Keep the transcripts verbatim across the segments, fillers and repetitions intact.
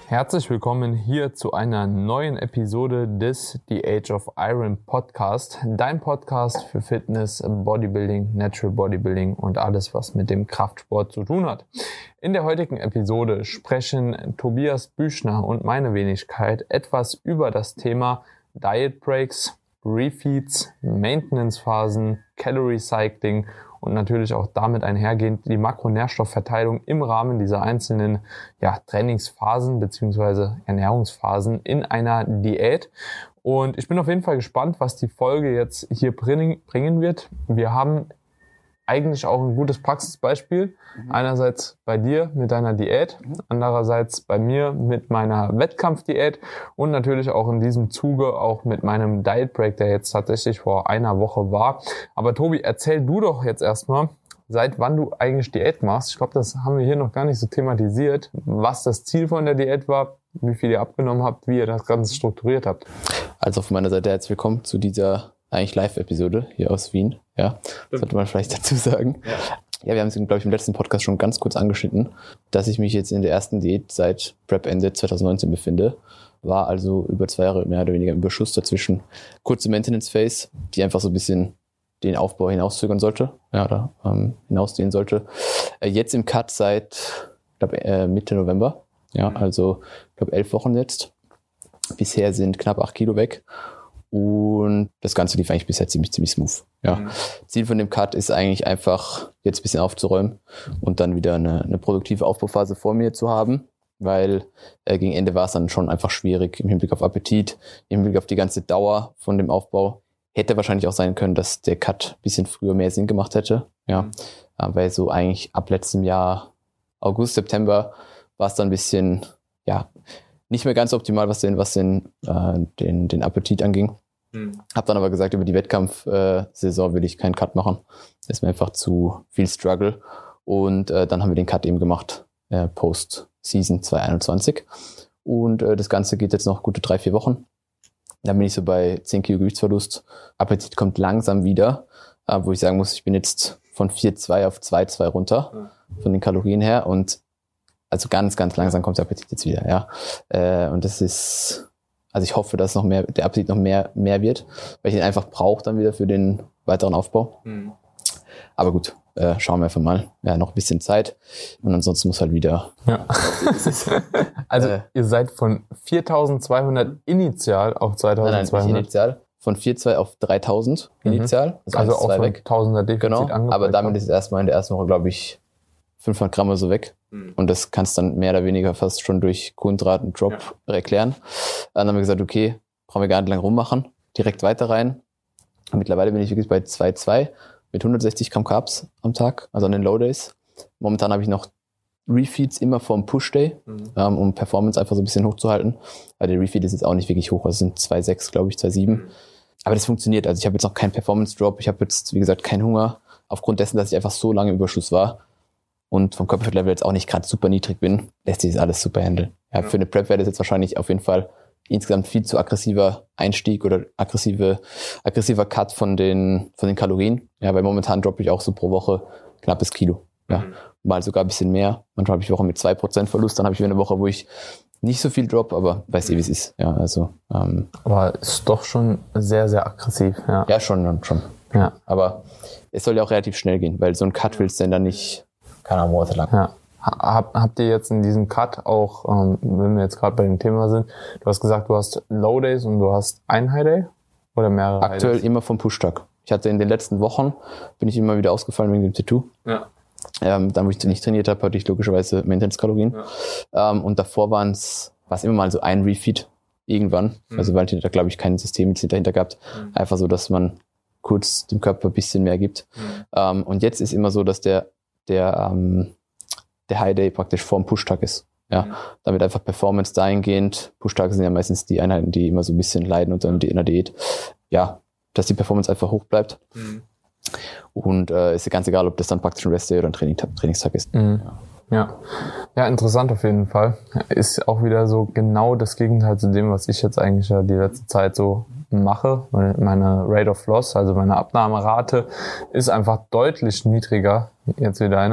Herzlich willkommen hier zu einer neuen Episode des The Age of Iron Podcast, dein Podcast für Fitness, Bodybuilding, Natural Bodybuilding und alles, was mit dem Kraftsport zu tun hat. In der heutigen Episode sprechen Tobias Büchner und meine Wenigkeit etwas über das Thema Diet Breaks, Refeeds, Maintenance-Phasen, Calorie Cycling und natürlich auch damit einhergehend die Makronährstoffverteilung im Rahmen dieser einzelnen ja, Trainingsphasen bzw. Ernährungsphasen in einer Diät. Und ich bin auf jeden Fall gespannt, was die Folge jetzt hier bringen wird. Wir haben eigentlich auch ein gutes Praxisbeispiel. Mhm. Einerseits bei dir mit deiner Diät, mhm. andererseits bei mir mit meiner Wettkampfdiät und natürlich auch in diesem Zuge auch mit meinem Diet Break, der jetzt tatsächlich vor einer Woche war. Aber Tobi, erzähl du doch jetzt erstmal, seit wann du eigentlich Diät machst. Ich glaube, das haben wir hier noch gar nicht so thematisiert, was das Ziel von der Diät war, wie viel ihr abgenommen habt, wie ihr das Ganze strukturiert habt. Also von meiner Seite herzlich willkommen zu dieser eigentlich Live-Episode hier aus Wien. Ja, das sollte man vielleicht dazu sagen. Ja, ja wir haben es, glaube ich, im letzten Podcast schon ganz kurz angeschnitten, dass ich mich jetzt in der ersten Diät seit Prep-Ende zwanzig neunzehn befinde. War also über zwei Jahre mehr oder weniger im Überschuss dazwischen. Kurze Maintenance-Phase, die einfach so ein bisschen den Aufbau hinauszögern sollte, ja, oder ähm, hinausdehnen sollte. Äh, jetzt im Cut seit, glaube äh, Mitte November. Ja, also, ich glaube, elf Wochen jetzt. Bisher sind knapp acht Kilo weg. Und das Ganze lief eigentlich bisher ziemlich, ziemlich smooth. Ja. Mhm. Ziel von dem Cut ist eigentlich einfach, jetzt ein bisschen aufzuräumen und dann wieder eine, eine produktive Aufbauphase vor mir zu haben, weil äh, gegen Ende war es dann schon einfach schwierig im Hinblick auf Appetit, im Hinblick auf die ganze Dauer von dem Aufbau. Hätte wahrscheinlich auch sein können, dass der Cut ein bisschen früher mehr Sinn gemacht hätte. Ja, mhm. weil so eigentlich ab letztem Jahr, August, September, war es dann ein bisschen, ja, nicht mehr ganz optimal, was den, was den, äh, den, den Appetit anging. Mhm. Hab dann aber gesagt, über die Wettkampfsaison äh, will ich keinen Cut machen. Das ist mir einfach zu viel Struggle. Und äh, dann haben wir den Cut eben gemacht, äh, Post-Season zwanzig einundzwanzig. Und äh, das Ganze geht jetzt noch gute drei, vier Wochen. Dann bin ich so bei zehn Kilo Gewichtsverlust. Appetit kommt langsam wieder, äh, wo ich sagen muss, ich bin jetzt von vier Komma zwei auf zwei Komma zwei runter, mhm. von den Kalorien her. Und also ganz, ganz langsam kommt der Appetit jetzt wieder, ja. Äh, und das ist, also ich hoffe, dass noch mehr, der Appetit noch mehr, mehr wird, weil ich ihn einfach brauche dann wieder für den weiteren Aufbau. Mhm. Aber gut, äh, schauen wir einfach mal. Ja, noch ein bisschen Zeit. Und ansonsten muss halt wieder. Ja. Also, äh, ihr seid von viertausendzweihundert initial auf zweitausendzweihundert. Nein, nein, nicht initial. Von vier Komma zwei auf dreitausend initial. Mhm. Also, also auch von weg. Tausender Defizit genau, angefangen. Aber damit ist erstmal in der ersten Woche, glaube ich, fünfhundert Gramm oder so weg. Mhm. Und das kannst du dann mehr oder weniger fast schon durch Kohlenhydraten-Drop ja. erklären. Dann haben wir gesagt, okay, brauchen wir gar nicht lang rummachen. Direkt weiter rein. Und mittlerweile bin ich wirklich bei zwei Komma zwei mit hundertsechzig Gramm Carbs am Tag, also an den Low Days. Momentan habe ich noch Refeeds immer vom Push Day, mhm. ähm, um Performance einfach so ein bisschen hochzuhalten. Weil der Refeed ist jetzt auch nicht wirklich hoch, also es sind zwei Komma sechs, glaube ich, zwei Komma sieben. Mhm. Aber das funktioniert. Also ich habe jetzt noch keinen Performance Drop, ich habe jetzt, wie gesagt, keinen Hunger. Aufgrund dessen, dass ich einfach so lange im Überschuss war und vom Körperfettlevel jetzt auch nicht gerade super niedrig bin, lässt sich das alles super handeln. Ja, für eine Prep wäre das jetzt wahrscheinlich auf jeden Fall insgesamt viel zu aggressiver Einstieg oder aggressive, aggressiver Cut von den, von den Kalorien. Ja, weil momentan droppe ich auch so pro Woche knappes Kilo. Ja, mhm. mal sogar ein bisschen mehr. Manchmal habe ich Wochen mit zwei Prozent Verlust, dann habe ich wieder eine Woche, wo ich nicht so viel drop, aber weiß eh, wie es ist. Ja, also, ähm, aber ist doch schon sehr, sehr aggressiv. Ja, ja schon, schon. Ja. Aber es soll ja auch relativ schnell gehen, weil so ein Cut willst du denn dann nicht, keine Ahnung, monatelang. Ja. Hab, habt ihr jetzt in diesem Cut auch, ähm, wenn wir jetzt gerade bei dem Thema sind, du hast gesagt, du hast Low Days und du hast ein High Day oder mehrere High Days? Aktuell immer vom Push-Tag. Ich hatte in den letzten Wochen, bin ich immer wieder ausgefallen wegen dem Tattoo. Ja. Ähm, dann, wo ich nicht trainiert habe, hatte ich logischerweise Maintenance-Kalorien. Ja. Ähm, und davor waren es, war es immer mal so ein Refeed irgendwann. Mhm. Also weil ich da, glaube ich, kein System jetzt dahinter gehabt. Mhm. Einfach so, dass man kurz dem Körper ein bisschen mehr gibt. Mhm. Ähm, und jetzt ist immer so, dass der, der, ähm, der High Day praktisch vorm Push-Tag ist. Ja, mhm. damit einfach Performance dahingehend. Push-Tage sind ja meistens die Einheiten, die immer so ein bisschen leiden unter einer Diät. Ja, dass die Performance einfach hoch bleibt. Mhm. Und äh, ist ja ganz egal, ob das dann praktisch ein Rest-Day oder ein Training- Trainingstag ist. Mhm. Ja. Ja. ja, interessant auf jeden Fall. Ist auch wieder so genau das Gegenteil zu dem, was ich jetzt eigentlich ja die letzte Zeit so mache. Meine Rate of Loss, also meine Abnahmerate, ist einfach deutlich niedriger jetzt wie deine.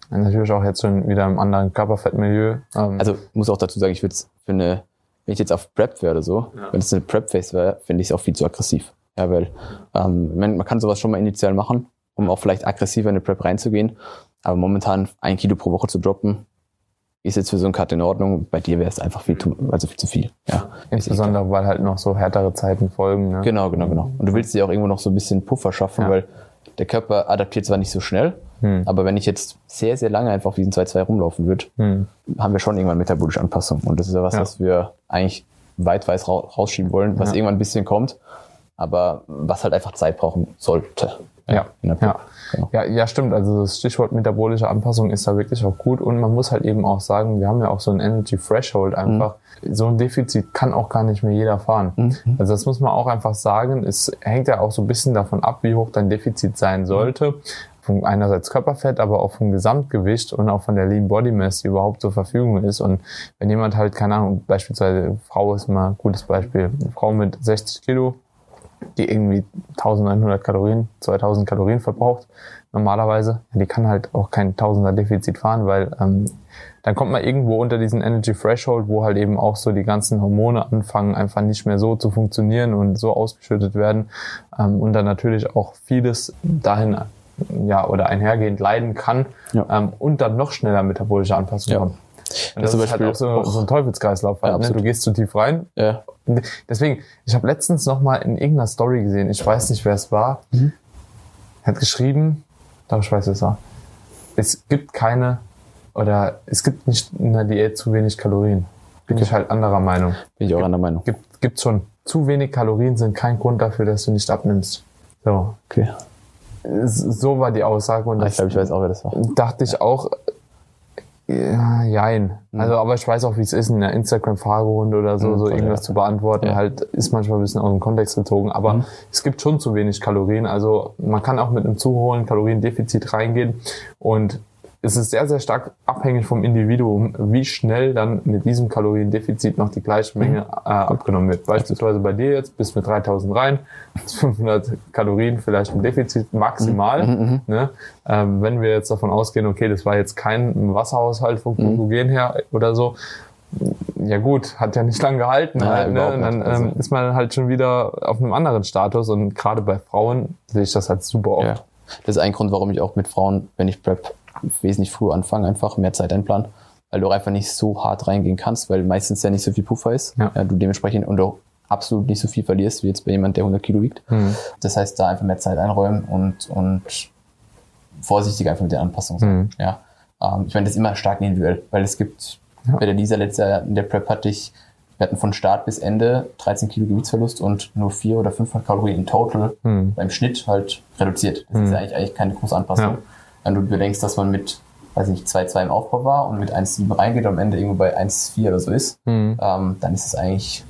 Natürlich auch jetzt schon wieder im anderen Körperfettmilieu. Ähm, Also muss auch dazu sagen, ich würde es für eine, wenn ich jetzt auf Prep wäre oder so, ja. wenn es eine Prep-Phase wäre, finde ich es auch viel zu aggressiv. Ja, weil ähm, man, man kann sowas schon mal initial machen, um auch vielleicht aggressiver in eine Prep reinzugehen. Aber momentan ein Kilo pro Woche zu droppen, ist jetzt für so einen Cut in Ordnung. Bei dir wäre es einfach viel, zu, also viel zu viel. Ja, insbesondere, weil halt noch so härtere Zeiten folgen. Ne? Genau, genau, genau. Und du willst dir auch irgendwo noch so ein bisschen Puffer schaffen, ja. weil der Körper adaptiert zwar nicht so schnell, hm. aber wenn ich jetzt sehr, sehr lange einfach auf diesen zwei Komma zwei rumlaufen würde, hm. haben wir schon irgendwann metabolische Anpassung. Und das ist ja was, ja. was wir eigentlich weit, weit rausschieben wollen, was ja. irgendwann ein bisschen kommt, aber was halt einfach Zeit brauchen sollte. Ja, ja. Ja. Genau. ja, ja, stimmt. Also das Stichwort metabolische Anpassung ist da wirklich auch gut. Und man muss halt eben auch sagen, wir haben ja auch so ein Energy Threshold einfach. Mhm. So ein Defizit kann auch gar nicht mehr jeder fahren. Mhm. Also das muss man auch einfach sagen. Es hängt ja auch so ein bisschen davon ab, wie hoch dein Defizit sein sollte. Von einerseits Körperfett, aber auch vom Gesamtgewicht und auch von der Lean Body Mass, die überhaupt zur Verfügung ist. Und wenn jemand halt, keine Ahnung, beispielsweise Frau ist mal ein gutes Beispiel, eine Frau mit sechzig Kilo, die irgendwie neunzehnhundert Kalorien, zweitausend Kalorien verbraucht, normalerweise, die kann halt auch kein Tausender Defizit fahren, weil ähm, dann kommt man irgendwo unter diesen Energy Threshold, wo halt eben auch so die ganzen Hormone anfangen, einfach nicht mehr so zu funktionieren und so ausgeschüttet werden ähm, und dann natürlich auch vieles dahin ja oder einhergehend leiden kann ja. ähm, und dann noch schneller metabolische Anpassung ja. kommt. Und das, das ist halt auch so, so ein Teufelskreislauf. Halt, ja, ne? Du gehst zu tief rein. Ja. Deswegen, ich habe letztens noch mal in irgendeiner Story gesehen, ich weiß nicht, wer es war, mhm. hat geschrieben, doch ich weiß, wer es war, es gibt keine, oder es gibt nicht in der Diät zu wenig Kalorien. Bin okay. ich halt anderer Meinung. Bin ich auch anderer Meinung. Gibt, gibt schon. Zu wenig Kalorien sind kein Grund dafür, dass du nicht abnimmst. So. Okay. So war die Aussage. Und das ich glaube, ich weiß auch, wer das war. Dachte ich ja. auch, ja, jein. Mhm. Also, aber ich weiß auch, wie es ist, in einer Instagram-Fragerunde oder so, mhm, so irgendwas ja. zu beantworten, ja. halt, ist manchmal ein bisschen aus dem Kontext gezogen, aber mhm. es gibt schon zu wenig Kalorien, also man kann auch mit einem zu hohen Kaloriendefizit reingehen und es ist sehr, sehr stark abhängig vom Individuum, wie schnell dann mit diesem Kaloriendefizit noch die gleiche Menge äh, abgenommen wird. Beispielsweise bei dir jetzt, bist mit dreitausend rein, fünfhundert Kalorien vielleicht im Defizit maximal. Mhm. Ne? Ähm, wenn wir jetzt davon ausgehen, okay, das war jetzt kein Wasserhaushalt vom Glykogen mhm. her oder so, ja gut, hat ja nicht lange gehalten. Ja, halt, ne? Und dann also. ähm, ist man halt schon wieder auf einem anderen Status und gerade bei Frauen sehe ich das halt super oft. Ja. Das ist ein Grund, warum ich auch mit Frauen, wenn ich Prep, wesentlich früher anfangen, einfach mehr Zeit einplanen, weil du einfach nicht so hart reingehen kannst, weil meistens ja nicht so viel Puffer ist. Ja. Ja, du dementsprechend und auch absolut nicht so viel verlierst, wie jetzt bei jemand, der hundert Kilo wiegt. Mhm. Das heißt, da einfach mehr Zeit einräumen und, und vorsichtig einfach mit der Anpassung sein. Mhm. Ja. Ähm, ich meine, das ist immer stark individuell, weil es gibt, ja. bei der Lisa letztes Jahr in der Prep hatte ich, wir hatten von Start bis Ende dreizehn Kilo Gewichtsverlust und nur vier oder fünfhundert Kalorien in total mhm. beim Schnitt halt reduziert. Das mhm. ist ja eigentlich, eigentlich keine große Anpassung. Ja. Wenn du bedenkst, dass man mit, weiß nicht, zwei Komma zwei im Aufbau war und mit eins Komma sieben reingeht und am Ende irgendwo bei eins Komma vier oder so ist, mhm. ähm, dann ist es eigentlich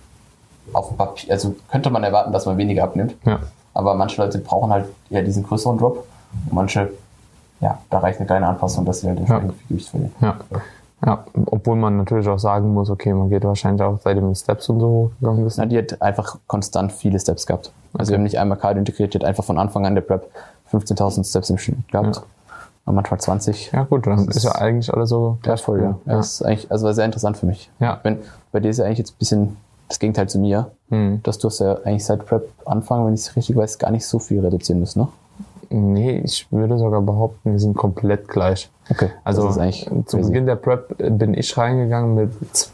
auf dem Papier, also könnte man erwarten, dass man weniger abnimmt. Ja. Aber manche Leute brauchen halt eher diesen größeren Drop und manche, ja, da reicht eine kleine Anpassung, dass sie halt entsprechend viel Gewicht verlieren. Ja. Ja, obwohl man natürlich auch sagen muss, okay, man geht wahrscheinlich auch seitdem mit Steps und so hochgegangen ist. Na, die hat einfach konstant viele Steps gehabt. Also okay. wir haben nicht einmal Cardio integriert, die hat einfach von Anfang an der Prep fünfzehntausend Steps im Schnitt gehabt. Ja. Und manchmal zwanzig. Ja gut, dann ist ja eigentlich alles so wertvoll, ja. ja. Das ist eigentlich, also war sehr interessant für mich. Ja. Wenn, bei dir ist ja eigentlich jetzt ein bisschen das Gegenteil zu mir, hm. dass du hast ja eigentlich seit Prep Anfang, wenn ich es richtig weiß, gar nicht so viel reduzieren müssen, ne? Nee, ich würde sogar behaupten, wir sind komplett gleich. Okay. Also das ist eigentlich zu crazy. Beginn der Prep bin ich reingegangen mit,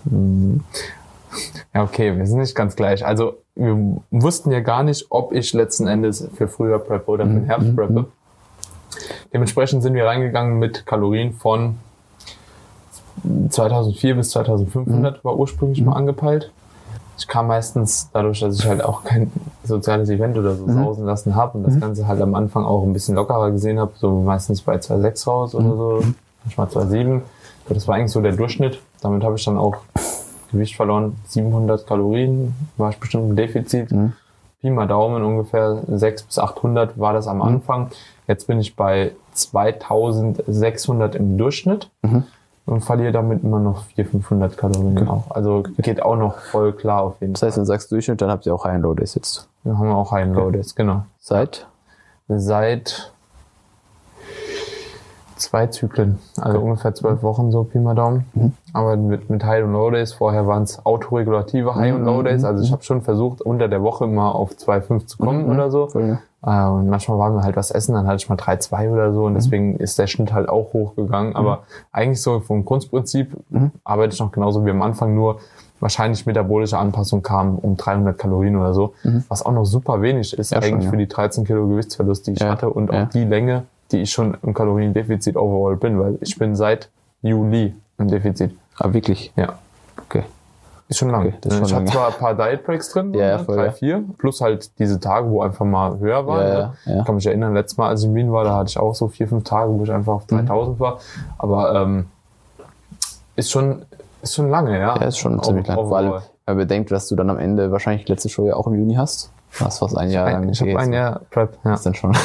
ja okay, wir sind nicht ganz gleich. Also wir wussten ja gar nicht, ob ich letzten Endes für Frühjahr preppe oder für den Herbst preppe. Mhm. Dementsprechend sind wir reingegangen mit Kalorien von zweitausendvier bis zweitausendfünfhundert, mhm. war ursprünglich mhm. mal angepeilt. Ich kam meistens dadurch, dass ich halt auch kein soziales Event oder so mhm. sausen lassen habe und das mhm. Ganze halt am Anfang auch ein bisschen lockerer gesehen habe, so meistens bei zwei Komma sechs raus oder so, mhm. manchmal zwei Komma sieben. Das war eigentlich so der Durchschnitt. Damit habe ich dann auch Gewicht verloren. siebenhundert Kalorien war ich bestimmt im Defizit. Mhm. Pi mal Daumen ungefähr sechshundert bis achthundert war das am mhm. Anfang. Jetzt bin ich bei zweitausendsechshundert im Durchschnitt. Mhm. Und verliere damit immer noch vierhundert, fünfhundert Kalorien okay. auch. Also geht auch noch voll klar auf jeden Fall. Das heißt, wenn du sagst Durchschnitt, dann habt ihr auch High and Low Days jetzt. Dann haben wir auch High and Low Days, genau. Seit? Seit zwei Zyklen, also okay. ungefähr zwölf Wochen, so Pi mal Daumen. Mhm. Aber mit, mit High- und Low-Days, vorher waren es autoregulative High- und Low-Days, also ich habe schon versucht, unter der Woche mal auf zwei Komma fünf zu kommen mhm. oder so. Cool, ja. Und manchmal waren wir halt was essen, dann hatte ich mal drei Komma zwei oder so und deswegen ist der Schnitt halt auch hochgegangen. Aber mhm. eigentlich so vom Grundprinzip mhm. arbeite ich noch genauso wie am Anfang, nur wahrscheinlich metabolische Anpassung kam um dreihundert Kalorien oder so, mhm. was auch noch super wenig ist, ja, eigentlich schon, ja. für die dreizehn Kilo Gewichtsverlust, die ich ja. hatte und ja. auch die Länge, die ich schon im Kaloriendefizit overall bin, weil ich bin seit Juli im Defizit. Ah, wirklich? Ja. Okay. Ist schon lange. Okay, das ist schon ich lange. hatte zwar ein paar Diet Breaks drin, ja, voll, drei, ja. vier, plus halt diese Tage, wo einfach mal höher war. Ja, ne? ja, ja. Ich kann mich erinnern, letztes Mal, als ich in Wien war, da hatte ich auch so vier, fünf Tage, wo ich einfach auf dreitausend mhm. war. Aber ähm, ist schon ist schon lange, ja. Ja, ist schon auf, ziemlich lange. Vor allem, weil bedenkt, dass du dann am Ende wahrscheinlich letzte Show ja auch im Juni hast. Das fast ein Jahr lang. Ich habe ein Jahr Prep. Ja. Das ist dann schon.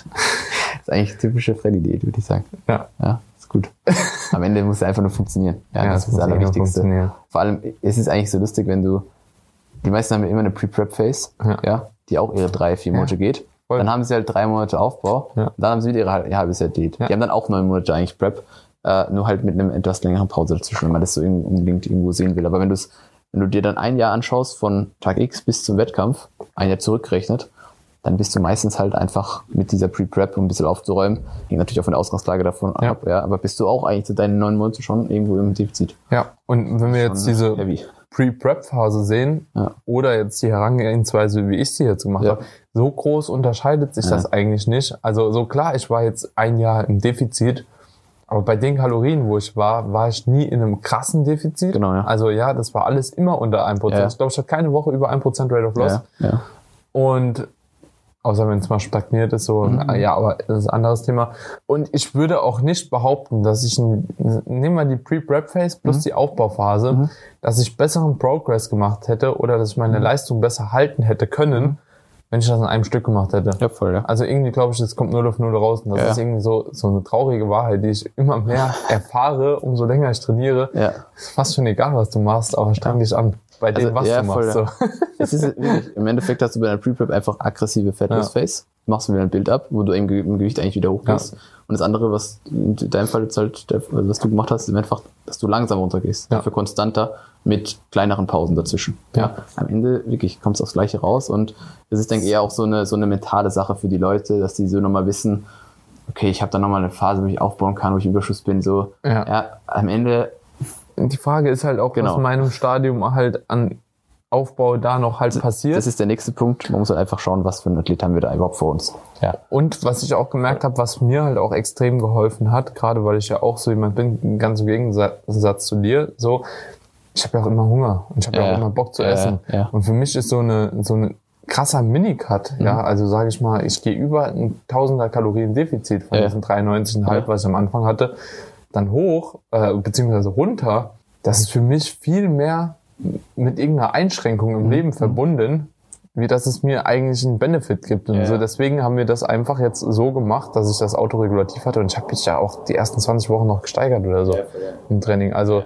Das ist eigentlich typische Freddy-Diät, würde ich sagen. Ja. Ja, ist gut. Am Ende muss es einfach nur funktionieren. Ja, ja das, das ist das Allerwichtigste. Vor allem, es ist eigentlich so lustig, wenn du, die meisten haben ja immer eine Pre-Prep-Phase, ja. ja, die auch ihre drei, vier Monate ja. geht. Voll. Dann haben sie halt drei Monate Aufbau. Ja. Dann haben sie wieder ihre ihr halbes Jahr Diät. Ja. Die haben dann auch neun Monate eigentlich Prep, äh, nur halt mit einem etwas längeren Pause dazwischen, wenn man das so unbedingt irgendwo sehen will. Aber wenn du es, wenn du dir dann ein Jahr anschaust, von Tag X bis zum Wettkampf, ein Jahr zurückgerechnet, dann bist du meistens halt einfach mit dieser Pre-Prep, um ein bisschen aufzuräumen, hängt natürlich auch von der Ausgangslage davon ja. ab, ja, aber bist du auch eigentlich zu deinen neun Monaten schon irgendwo im Defizit. Ja, und wenn wir jetzt diese heavy. Pre-Prep-Phase sehen ja. oder jetzt die Herangehensweise, wie ich sie jetzt gemacht ja. habe, so groß unterscheidet sich ja. das eigentlich nicht. Also so klar, ich war jetzt ein Jahr im Defizit, aber bei den Kalorien, wo ich war, war ich nie in einem krassen Defizit. Genau, ja. Also ja, das war alles immer unter ein Prozent. Ja. Ich glaube, ich hatte keine Woche über ein Prozent Rate of Loss. Ja. Ja. Und außer wenn es mal stagniert ist, so, mhm. ja, aber das ist ein anderes Thema. Und ich würde auch nicht behaupten, dass ich, ein, nehmen wir die Pre-Prep-Phase plus mhm. die Aufbauphase, mhm. dass ich besseren Progress gemacht hätte oder dass ich meine mhm. Leistung besser halten hätte können, mhm. wenn ich das in einem Stück gemacht hätte. Ja, voll, ja. Also irgendwie glaube ich, das kommt null auf null raus. Und das ja. ist irgendwie so, so eine traurige Wahrheit, die ich immer mehr erfahre, umso länger ich trainiere. Ja. Ist fast schon egal, was du machst, aber streng dich an. Bei dem, also, was ja, du machst. Voll, so. Es ist wirklich, im Endeffekt hast du bei deiner Pre-Prep einfach aggressive Fat-Loss-Phase. Ja. Machst du wieder ein Bild ab, wo du im, Ge- im Gewicht eigentlich wieder hochgehst. Ja. Und das andere, was in deinem Fall jetzt halt, was du gemacht hast, ist einfach, dass du langsam runtergehst. Ja. Dafür konstanter mit kleineren Pausen dazwischen. Ja. ja. Am Ende wirklich kommt es aufs Gleiche raus. Und das ist, denke ich, eher auch so eine, so eine mentale Sache für die Leute, dass die so nochmal wissen, okay, ich habe da nochmal eine Phase, wo ich aufbauen kann, wo ich im Überschuss bin. So, ja, ja am Ende. Die Frage ist halt auch, genau. was in meinem Stadium halt an Aufbau da noch halt passiert. Das ist der nächste Punkt. Man muss halt einfach schauen, was für ein Athlet haben wir da überhaupt vor uns. Ja. Und was ich auch gemerkt habe, was mir halt auch extrem geholfen hat, gerade weil ich ja auch so jemand bin, ganz im Gegensatz zu dir, so, ich habe ja auch immer Hunger und ich habe ja, ja auch immer Bock zu ja, essen. Ja. Und für mich ist so eine so eine krasser Mini-Cut, mhm. ja, also sage ich mal, ich gehe über ein Tausender Kalorien Defizit von ja. diesen dreiundneunzig Komma fünf, ja. was ich am Anfang hatte, dann hoch, äh, beziehungsweise runter. Das ist für mich viel mehr mit irgendeiner Einschränkung im mhm. Leben verbunden, wie dass es mir eigentlich einen Benefit gibt. Und ja. so deswegen haben wir das einfach jetzt so gemacht, dass ich das autoregulativ hatte und ich habe mich ja auch die ersten zwanzig Wochen noch gesteigert oder so ja, im Training. Also,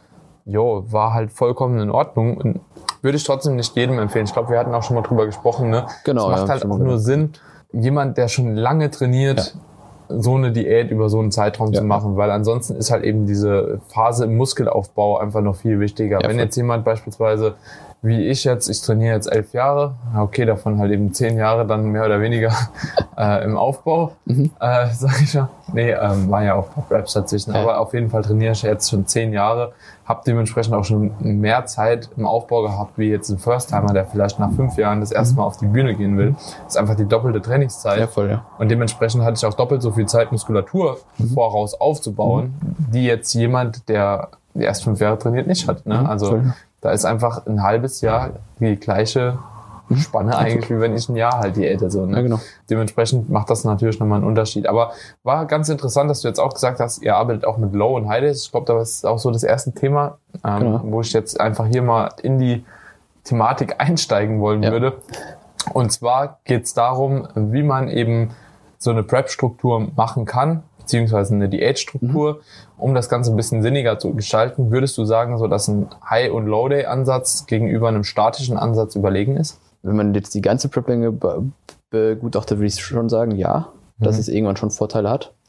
jo, war halt vollkommen in Ordnung und würde ich trotzdem nicht jedem empfehlen. Ich glaube, wir hatten auch schon mal drüber gesprochen, ne? Genau. Es macht ja, halt auch nur Sinn, jemand, der schon lange trainiert, ja. so eine Diät über so einen Zeitraum ja. zu machen, weil ansonsten ist halt eben diese Phase im Muskelaufbau einfach noch viel wichtiger. Ja, Wenn jetzt jemand beispielsweise, wie ich jetzt, ich trainiere jetzt elf Jahre, okay, davon halt eben zehn Jahre dann mehr oder weniger äh, im Aufbau, mhm. äh, sag ich ja. Nee, ähm, war ja auch Raps dazwischen, ja. aber auf jeden Fall trainiere ich jetzt schon zehn Jahre, habe dementsprechend auch schon mehr Zeit im Aufbau gehabt, wie jetzt ein First-Timer, der vielleicht nach fünf Jahren das erste Mal auf die Bühne gehen will. Das ist einfach die doppelte Trainingszeit. Ja, voll, ja. Und dementsprechend hatte ich auch doppelt so viel Zeit, Muskulatur mhm. voraus aufzubauen, mhm. die jetzt jemand, der erst fünf Jahre trainiert, nicht hat. Ne? Mhm, also voll. Da ist einfach ein halbes Jahr die gleiche Spanne eigentlich, wie wenn ich ein Jahr halt Diät so. Ne? Ja, genau. Dementsprechend macht das natürlich nochmal einen Unterschied. Aber war ganz interessant, dass du jetzt auch gesagt hast, ihr arbeitet auch mit Low und High Days. Ich glaube, das ist auch so das erste Thema, ähm, genau. wo ich jetzt einfach hier mal in die Thematik einsteigen wollen ja. würde. Und zwar geht es darum, wie man eben so eine Prep-Struktur machen kann, beziehungsweise eine Diätstruktur, mhm. um das Ganze ein bisschen sinniger zu gestalten. Würdest du sagen, so dass ein High- und Low-Day-Ansatz gegenüber einem statischen Ansatz überlegen ist? Wenn man jetzt die ganze Prep-Länge be- begutachtet, würde ich schon sagen, ja, dass mhm. es irgendwann schon Vorteile hat.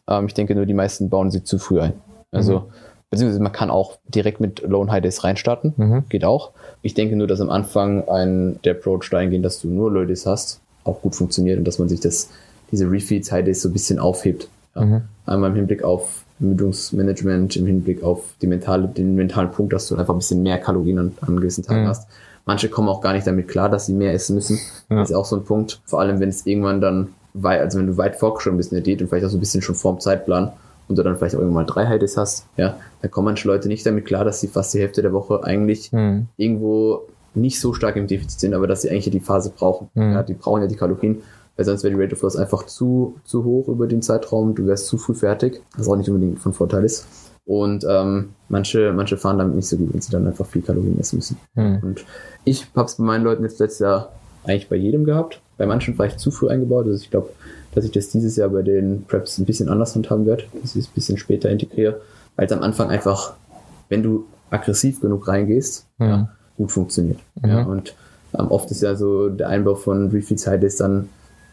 Ähm, ich denke nur, die meisten bauen sie zu früh ein. Also, mhm. beziehungsweise man kann auch direkt mit Low- und High-Days reinstarten. Mhm. Geht auch. Ich denke nur, dass am Anfang ein, der Approach dahingehend, dass du nur Low-Days hast, auch gut funktioniert und dass man sich das, diese Refeeds, High-Days so ein bisschen aufhebt. Ja. Mhm. Einmal im Hinblick auf Ermüdungsmanagement, im Hinblick auf die mentale, den mentalen Punkt, dass du einfach ein bisschen mehr Kalorien an, an gewissen Tagen mhm. hast. Manche kommen auch gar nicht damit klar, dass sie mehr essen müssen. Ja. Das ist auch so ein Punkt. Vor allem, wenn es irgendwann dann, weit, also wenn du weit vorgeschritten bist in der Diät und vielleicht auch so ein bisschen schon vorm Zeitplan und du dann vielleicht auch irgendwann mal drei High-Days hast, ja, dann kommen manche Leute nicht damit klar, dass sie fast die Hälfte der Woche eigentlich mhm. irgendwo nicht so stark im Defizit sind, aber dass sie eigentlich die Phase brauchen. Mhm. Ja, die brauchen ja die Kalorien, weil sonst wäre die Rate of Loss einfach zu, zu hoch über den Zeitraum, du wärst zu früh fertig, was auch nicht unbedingt von Vorteil ist. Und ähm, manche, manche fahren damit nicht so gut, wenn sie dann einfach viel Kalorien essen müssen. Mhm. Und ich habe es bei meinen Leuten jetzt letztes Jahr eigentlich bei jedem gehabt. Bei manchen vielleicht zu früh eingebaut. Also ich glaube, dass ich das dieses Jahr bei den Preps ein bisschen anders handhaben werde, dass ich es ein bisschen später integriere, weil es am Anfang einfach, wenn du aggressiv genug reingehst, mhm. ja, gut funktioniert. Mhm. Ja, und ähm, oft ist ja so der Einbau von Refeeds High Days dann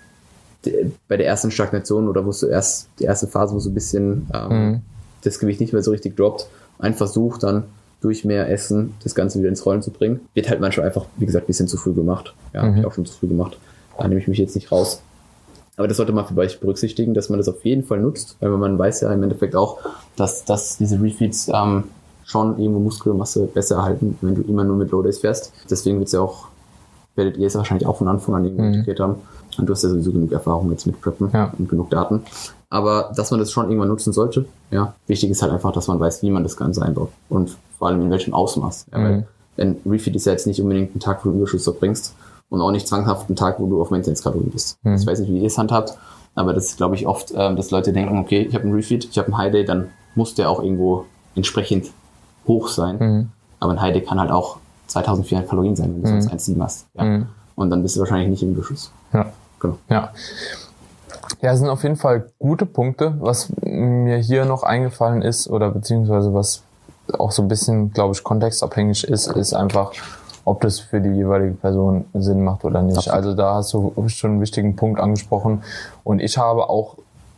de, bei der ersten Stagnation oder wo du erst die erste Phase, wo so ein bisschen ähm, mhm. das Gewicht nicht mehr so richtig droppt, ein Versuch dann durch mehr Essen das Ganze wieder ins Rollen zu bringen. Wird halt manchmal einfach, wie gesagt, ein bisschen zu früh gemacht. Ja, mhm. habe ich auch schon zu früh gemacht. Da nehme ich mich jetzt nicht raus. Aber das sollte man für euch berücksichtigen, dass man das auf jeden Fall nutzt, weil man weiß ja im Endeffekt auch, dass, dass diese Refeeds ähm, schon irgendwo Muskelmasse besser erhalten, wenn du immer nur mit Low Days fährst. Deswegen wird's ja auch, werdet ihr es wahrscheinlich auch von Anfang an irgendwo mhm. integriert haben. Und du hast ja sowieso genug Erfahrung jetzt mit Preppen ja. und genug Daten. Aber dass man das schon irgendwann nutzen sollte, ja. Wichtig ist halt einfach, dass man weiß, wie man das Ganze einbaut. Und vor allem in welchem Ausmaß. Ja, mhm. Weil ein Refeed ist ja jetzt nicht unbedingt ein Tag, wo du Überschuss verbringst und auch nicht zwanghaft ein Tag, wo du auf Maintenance-Kalorien bist. Mhm. Ich weiß nicht, wie ihr es handhabt, aber das ist, glaube ich, oft, ähm, dass Leute denken, okay, ich habe einen Refeed, ich habe einen High-Day, dann muss der auch irgendwo entsprechend hoch sein. Mhm. Aber ein High-Day kann halt auch zweitausendvierhundert Kalorien sein, wenn du mhm. sonst eins Komma sieben hast. Ja. Mhm. Und dann bist du wahrscheinlich nicht im Überschuss. Ja. Genau. Ja. Ja, es sind auf jeden Fall gute Punkte. Was mir hier noch eingefallen ist, oder beziehungsweise was auch so ein bisschen, glaube ich, kontextabhängig ist, ist einfach, ob das für die jeweilige Person Sinn macht oder nicht. Absolut. Also da hast du schon einen wichtigen Punkt angesprochen. Und ich habe auch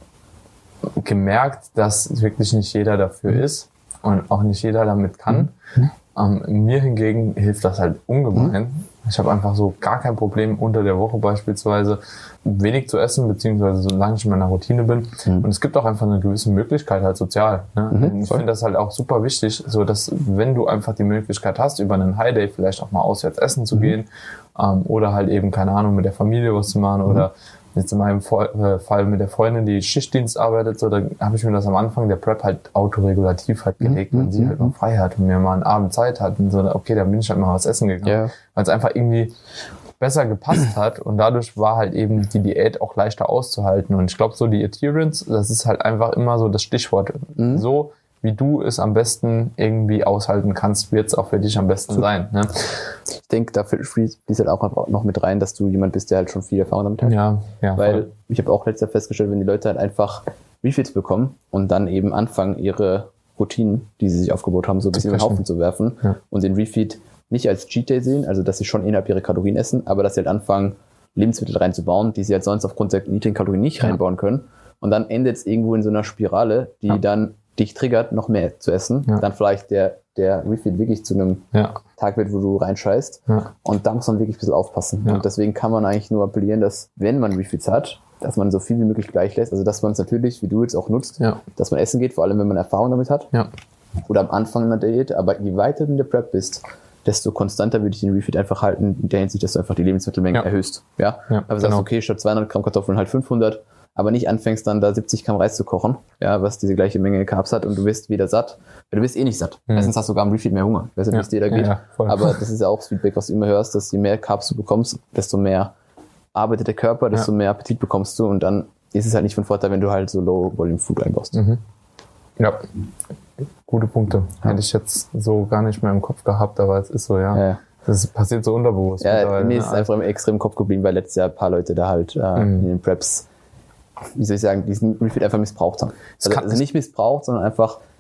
gemerkt, dass wirklich nicht jeder dafür mhm. ist und auch nicht jeder damit kann. Mhm. Ähm, mir hingegen hilft das halt ungemein. Mhm. Ich habe einfach so gar kein Problem, unter der Woche beispielsweise wenig zu essen, beziehungsweise solange ich in meiner Routine bin. Mhm. Und es gibt auch einfach eine gewisse Möglichkeit halt sozial. Ne? Mhm, ich finde das halt auch super wichtig, so dass wenn du einfach die Möglichkeit hast, über einen High Day vielleicht auch mal auswärts essen zu mhm. gehen ähm, oder halt eben, keine Ahnung, mit der Familie was zu machen mhm. oder jetzt in meinem Fall mit der Freundin, die Schichtdienst arbeitet, so, da habe ich mir das am Anfang der Prep halt autoregulativ halt gelegt, mhm. wenn sie halt noch frei hat und mir mal einen Abend Zeit hat und so, okay, dann bin ich halt mal was essen gegangen, ja. weil es einfach irgendwie besser gepasst hat und dadurch war halt eben die Diät auch leichter auszuhalten und ich glaube so die Adherence, das ist halt einfach immer so das Stichwort, mhm. so wie du es am besten irgendwie aushalten kannst, wird es auch für dich am besten Super. sein. Ne? Ich denke, da fließt halt auch noch mit rein, dass du jemand bist, der halt schon viel Erfahrung damit hat. Ja, ja. Weil voll. Ich habe auch letztes Jahr festgestellt, wenn die Leute halt einfach Refeeds bekommen und dann eben anfangen, ihre Routinen, die sie sich aufgebaut haben, so ein bisschen in den Haufen zu werfen ja. und den Refeed nicht als Cheat Day sehen, also dass sie schon innerhalb ihre Kalorien essen, aber dass sie halt anfangen, Lebensmittel reinzubauen, die sie halt sonst aufgrund der niedrigen Kalorien nicht ja. reinbauen können. Und dann endet es irgendwo in so einer Spirale, die ja. dann dich triggert, noch mehr zu essen. Ja. Dann vielleicht der, der Refeed wirklich zu einem ja. Tag wird, wo du reinscheißt. Ja. Und da muss man wirklich ein bisschen aufpassen. Ja. Und deswegen kann man eigentlich nur appellieren, dass, wenn man Refeeds hat, dass man so viel wie möglich gleich lässt. Also, dass man es natürlich, wie du jetzt auch nutzt, ja. dass man essen geht, vor allem, wenn man Erfahrung damit hat. Ja. Oder am Anfang einer Diät. Aber je weiter du in der Prep bist, desto konstanter würde ich den Refeed einfach halten, in der Hinsicht, dass du einfach die Lebensmittelmenge ja. erhöhst. Ja. ja aber genau. sagst, okay, statt zweihundert Gramm Kartoffeln halt fünfhundert. Aber nicht anfängst dann da siebzig Gramm Reis zu kochen, ja, was diese gleiche Menge Carbs hat und du wirst wieder satt, weil du bist eh nicht satt. Mhm. Meistens hast du sogar am Refeed mehr Hunger. Ich weiß nicht, wie es dir da geht, ja, ja, aber das ist ja auch das Feedback, was du immer hörst, dass je mehr Carbs du bekommst, desto mehr arbeitet der Körper, desto ja. mehr Appetit bekommst du und dann ist es halt nicht von Vorteil, wenn du halt so Low-Volume-Food einbaust. Mhm. Ja, gute Punkte. Ja. Hätte ich jetzt so gar nicht mehr im Kopf gehabt, aber es ist so, ja. ja. Das passiert so unterbewusst. Ja, mir ist es einfach extrem im Kopf geblieben, weil letztes Jahr ein paar Leute da halt äh, mhm. in den Preps, wie soll ich sagen, diesen Refeed einfach missbraucht haben. Also, also nicht missbraucht, sondern einfach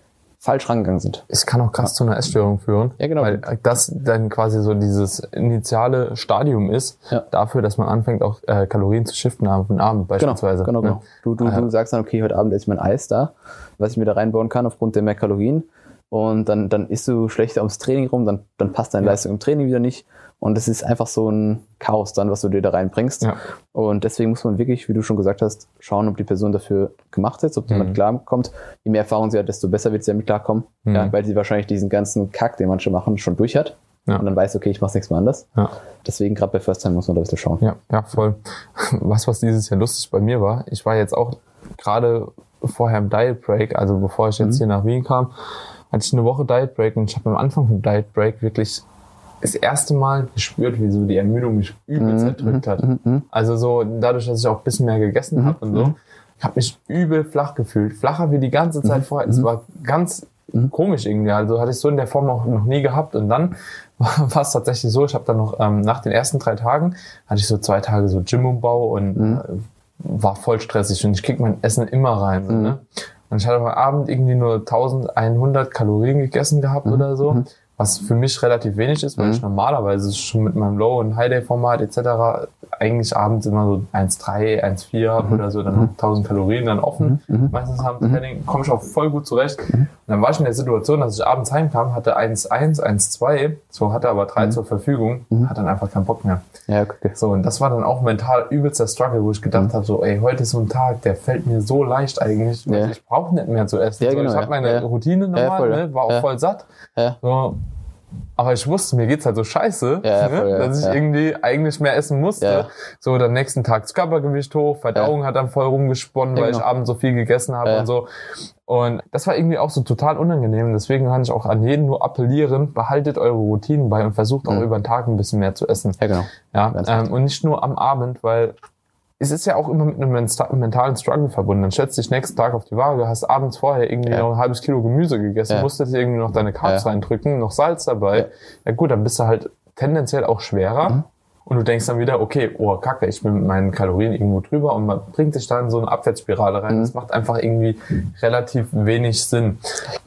falsch rangegangen sind. Es kann auch krass ja. zu einer Essstörung führen, ja, genau. weil das dann quasi so dieses initiale Stadium ist ja. dafür, dass man anfängt auch äh, Kalorien zu shiften am Abend beispielsweise. Genau, genau. Ja. Du, du, du sagst dann, okay, heute Abend esse ich mein Eis da, was ich mir da reinbauen kann aufgrund der mehr Kalorien und dann, dann isst du schlechter ums Training rum, dann, dann passt deine ja. Leistung im Training wieder nicht. Und es ist einfach so ein Chaos dann, was du dir da reinbringst. Ja. Und deswegen muss man wirklich, wie du schon gesagt hast, schauen, ob die Person dafür gemacht ist, ob die mhm. damit klarkommt. Je mehr Erfahrung sie hat, desto besser wird sie damit klarkommen. Mhm. Ja, weil sie wahrscheinlich diesen ganzen Kack, den manche machen, schon durch hat. Ja. Und dann weiß, okay, ich mach's nächstes Mal anders. Ja. Deswegen, gerade bei First Time muss man da ein bisschen schauen. Ja, ja, voll. Was, was dieses Jahr lustig bei mir war, ich war jetzt auch gerade vorher im Diet Break, also bevor ich jetzt mhm. hier nach Wien kam, hatte ich eine Woche Diet Break und ich habe am Anfang vom Diet Break wirklich das erste Mal gespürt, wie so die Ermüdung mich übelst erdrückt hat. Also so dadurch, dass ich auch ein bisschen mehr gegessen habe und so, ich habe mich übel flach gefühlt. Flacher wie die ganze Zeit vorher. Es war ganz komisch irgendwie. Also hatte ich so in der Form auch noch nie gehabt. Und dann war es tatsächlich so, ich habe dann noch ähm, nach den ersten drei Tagen, hatte ich so zwei Tage so Gymumbau und mhm. äh, war voll stressig und ich krieg mein Essen immer rein. So, mhm. ne? Und ich hatte am Abend irgendwie nur eintausendeinhundert Kalorien gegessen gehabt mhm. oder so. Mhm. Was für mich relativ wenig ist, weil mhm. ich normalerweise schon mit meinem Low- und High-Day-Format et cetera eigentlich abends immer so eins Komma drei, eins Komma vier mhm. oder so, dann noch tausend Kalorien dann offen. Mhm. Meistens haben mhm. Training, komme ich auch voll gut zurecht. Mhm. Und dann war ich in der Situation, dass ich abends heimkam, hatte eins Komma eins, eins Komma zwei, so hatte aber drei mhm. zur Verfügung, mhm. hatte dann einfach keinen Bock mehr. Ja, okay. So, und das war dann auch mental übelster Struggle, wo ich gedacht mhm. habe, so, ey, heute ist so ein Tag, der fällt mir so leicht eigentlich, weil ja. ich brauche nicht mehr zu essen. Ja, so, genau, ich habe meine ja. Routine normal, ja, voll, ne, war auch ja. voll satt. Ja. So, aber ich wusste, mir geht's halt so scheiße, ja, ne? voll, ja, dass ich ja. irgendwie eigentlich mehr essen musste. Ja. So, dann nächsten Tag das Körpergewicht hoch, Verdauung ja. hat dann voll rumgesponnen, ja, weil genau. ich abends so viel gegessen habe ja. und so. Und das war irgendwie auch so total unangenehm. Deswegen kann ich auch an jeden nur appellieren, behaltet eure Routinen bei und versucht auch mhm. über den Tag ein bisschen mehr zu essen. Ja, genau. Ja, ähm, und nicht nur am Abend, weil es ist ja auch immer mit einem mentalen Struggle verbunden. Dann stellst du dich nächsten Tag auf die Waage, hast abends vorher irgendwie ja. noch ein halbes Kilo Gemüse gegessen, ja. musstest irgendwie noch deine Carbs ja. reindrücken, noch Salz dabei. Ja. ja gut, dann bist du halt tendenziell auch schwerer. Mhm. Und du denkst dann wieder, okay, oh Kacke, ich bin mit meinen Kalorien irgendwo drüber und man bringt dich dann in so eine Abwärtsspirale rein. Mhm. Das macht einfach irgendwie relativ wenig Sinn.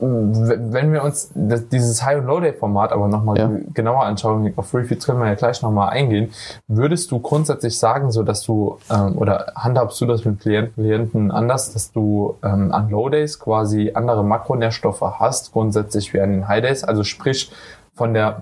Wenn wir uns das, dieses High- und Low-Day-Format aber nochmal ja. genauer anschauen, auf Refeeds können wir ja gleich nochmal eingehen, würdest du grundsätzlich sagen, so dass du, ähm, oder handhabst du das mit Klienten, Klienten anders, dass du ähm, an Low-Days quasi andere Makronährstoffe hast, grundsätzlich wie an den High-Days, also sprich, von der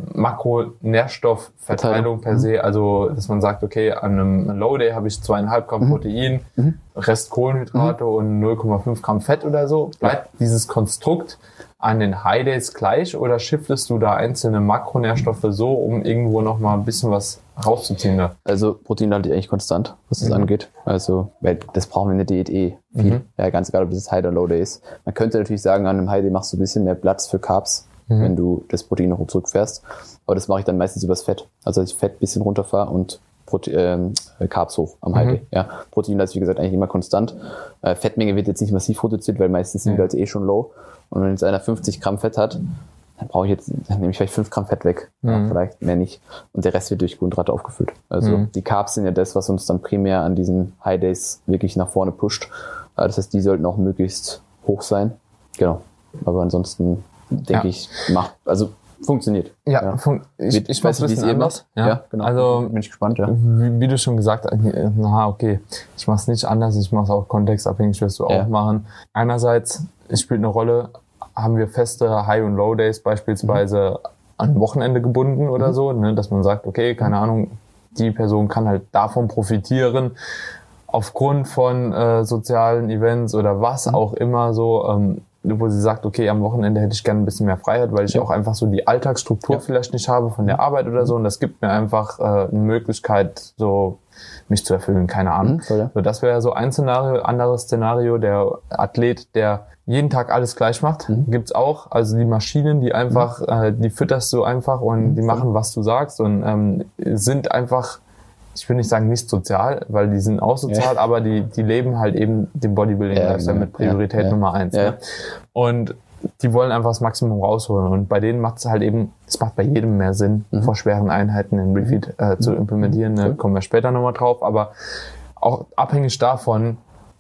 Makronährstoffverteilung per se, also dass man sagt, okay, an einem Low-Day habe ich zweieinhalb Gramm mhm. Protein, mhm. Rest Kohlenhydrate mhm. und null Komma fünf Gramm Fett oder so. Bleibt dieses Konstrukt an den High-Days gleich oder shiftest du da einzelne Makronährstoffe so, um irgendwo nochmal ein bisschen was rauszuziehen? Da? Also Protein halte ich eigentlich konstant, was das mhm. angeht. Also weil das brauchen wir in der Diät eh viel. Mhm. Ja, ganz egal, ob das High- oder Low-Day ist. Man könnte natürlich sagen, an einem High-Day machst du ein bisschen mehr Platz für Carbs, Mhm. wenn du das Protein noch zurückfährst. Aber das mache ich dann meistens übers Fett. Also dass ich Fett ein bisschen runterfahre und Prote- ähm, Carbs hoch am High Day. Mhm. Ja. Protein ist wie gesagt eigentlich immer konstant. Äh, Fettmenge wird jetzt nicht massiv reduziert, weil meistens sind die Leute eh schon low. Und wenn jetzt einer fünfzig Gramm Fett hat, dann brauche ich jetzt, dann nehme ich vielleicht fünf Gramm Fett weg. Mhm. Ja, vielleicht mehr nicht. Und der Rest wird durch Kohlenhydrate aufgefüllt. Also mhm. die Carbs sind ja das, was uns dann primär an diesen High Days wirklich nach vorne pusht. Äh, das heißt, die sollten auch möglichst hoch sein. Genau. Aber ansonsten denke ja. ich, macht, also funktioniert. Ja, ja. Fun- ich, ich weiß nicht, wie es anders. Ja, ja, genau. Also bin ich gespannt, ja. Wie, wie du schon gesagt hast, na okay, ich mache es nicht anders, ich mache es auch kontextabhängig, wirst du ja. auch machen. Einerseits, es spielt eine Rolle, haben wir feste High- und Low-Days beispielsweise mhm. an Wochenende gebunden oder mhm. so, ne, dass man sagt, okay, keine Ahnung, die Person kann halt davon profitieren, aufgrund von äh, sozialen Events oder was auch immer so, ähm, wo sie sagt, okay, am Wochenende hätte ich gerne ein bisschen mehr Freiheit, weil ich ja. auch einfach so die Alltagsstruktur ja. vielleicht nicht habe von der Arbeit oder so, und das gibt mir einfach äh, eine Möglichkeit, so mich zu erfüllen, keine Ahnung. Mhm, voll, ja. So, das wäre so ein Szenario. Anderes Szenario, der Athlet, der jeden Tag alles gleich macht, mhm. gibt's auch. Also die Maschinen, die einfach, mhm. äh, die fütterst du einfach und mhm, die machen, was du sagst, und ähm, sind einfach, ich will nicht sagen nicht sozial, weil die sind auch sozial, ja. aber die die leben halt eben den Bodybuilding-Lifestyle ja, mit Priorität ja, Nummer eins. Ja. Ne? Und die wollen einfach das Maximum rausholen. Und bei denen macht es halt eben, es macht bei jedem mehr Sinn, mhm. vor schweren Einheiten den Refeed äh, zu implementieren. Ne? Kommen wir später nochmal drauf. Aber auch abhängig davon